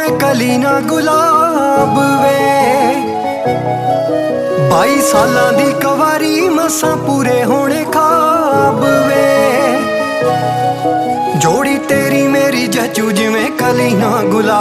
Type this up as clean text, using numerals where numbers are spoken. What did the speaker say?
ਜਿਵੇਂ ਕਲੀ ਨਾ ਗੁਲਾਬ ਵੇ। 22 ਸਾਲਾਂ ਦੀ ਕਵਾਰੀ ਮਸਾਂ ਪੂਰੇ ਹੋਣੇ ਖਾਬ ਵੇ। ਜੋੜੀ ਤੇਰੀ ਮੇਰੀ ਜਚੂ ਜਿਵੇਂ ਕਲੀ ਨਾ ਗੁਲਾਬ